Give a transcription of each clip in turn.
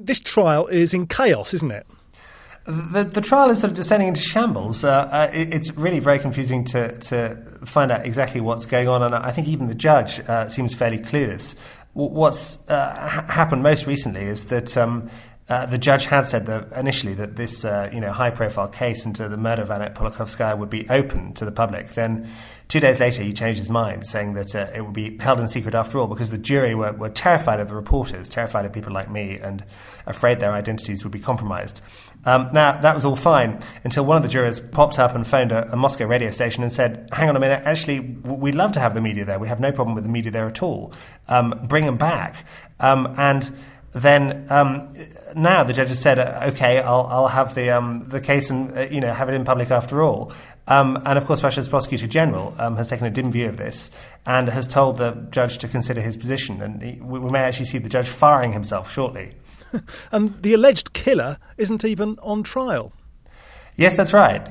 this trial is in chaos, isn't it? The trial is sort of descending into shambles. It's really very confusing to find out exactly what's going on, and I think even the judge seems fairly clueless. What's happened most recently is that the judge had said initially that this high-profile case into the murder of Annette Politkovskaya would be open to the public. Then 2 days later, he changed his mind, saying that it would be held in secret after all, because the jury were terrified of the reporters, terrified of people like me, and afraid their identities would be compromised. Now, that was all fine until one of the jurors popped up and phoned a Moscow radio station and said, hang on a minute, actually, we'd love to have the media there. We have no problem with the media there at all. Bring them back. And then now the judge has said, okay, I'll have the case and have it in public after all. And of course, Russia's prosecutor general has taken a dim view of this and has told the judge to consider his position. And we may actually see the judge firing himself shortly. And the alleged killer isn't even on trial. Yes, that's right.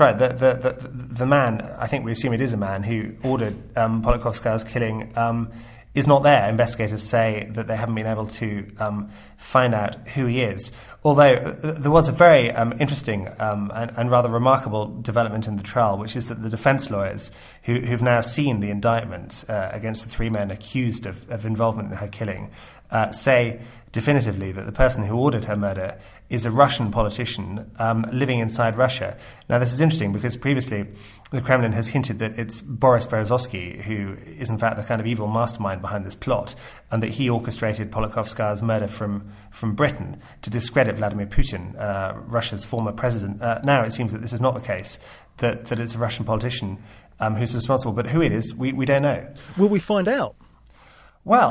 The man, I think we assume it is a man, who ordered Politkovskaya's killing, is not there. Investigators say that they haven't been able to find out who he is. Although there was a very interesting and rather remarkable development in the trial, which is that the defence lawyers who've now seen the indictment against the three men accused of involvement in her killing say definitively that the person who ordered her murder is a Russian politician living inside Russia. Now, this is interesting because previously the Kremlin has hinted that it's Boris Berezovsky who is in fact the kind of evil mastermind behind this plot, and that he orchestrated Politkovskaya's murder from Britain to discredit Vladimir Putin, Russia's former president. Now it seems that this is not the case, that it's a Russian politician who's responsible. But who it is, we don't know. Will we find out? Well,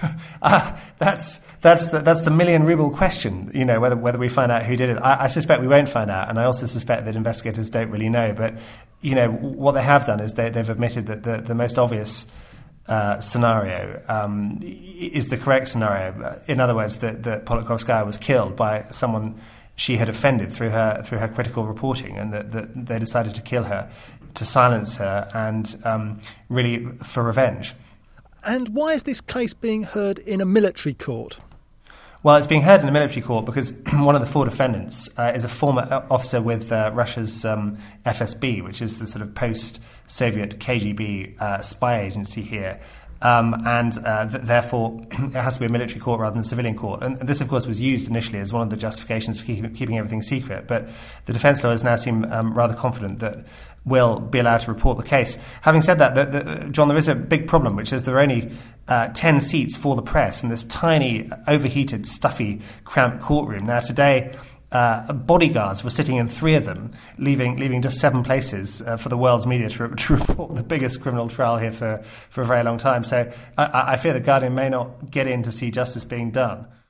that's the million-ruble question, whether we find out who did it. I suspect we won't find out, and I also suspect that investigators don't really know. But, what they have done is they've admitted that the most obvious scenario is the correct scenario. In other words, that Politkovskaya was killed by someone she had offended through her critical reporting, and that they decided to kill her, to silence her, and really for revenge. And why is this case being heard in a military court? Well, it's being heard in a military court because one of the four defendants is a former officer with Russia's FSB, which is the sort of post-Soviet KGB spy agency here. Therefore, it has to be a military court rather than a civilian court. And this, of course, was used initially as one of the justifications for keeping everything secret. But the defence lawyers now seem rather confident that we'll be allowed to report the case. Having said that, John, there is a big problem, which is there are only 10 seats for the press in this tiny, overheated, stuffy, cramped courtroom. Now, today, bodyguards were sitting in 3 of them, leaving just 7 places for the world's media to report the biggest criminal trial here for a very long time. So I fear the Guardian may not get in to see justice being done.